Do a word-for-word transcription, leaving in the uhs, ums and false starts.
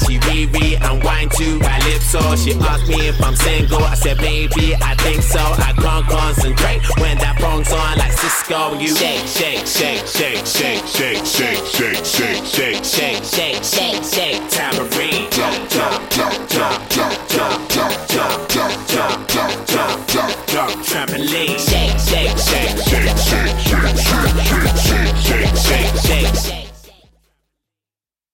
she re-re and wine to calypso. She asked me if I'm single, I said maybe, I think so. I can't concentrate when that phone's on like Cisco. You shake, shake, shake, shake, shake, shake, shake, shake, shake, shake, shake, shake, shake, shake, tambourine. Jump, jump, jump, jump, jump, jump, jump, jump, jump, jump, jump, jump, jump, jump, trampoline. Shake, shake, shake, shake, shake, shake, shake, shake, shake, shake, shake, shake.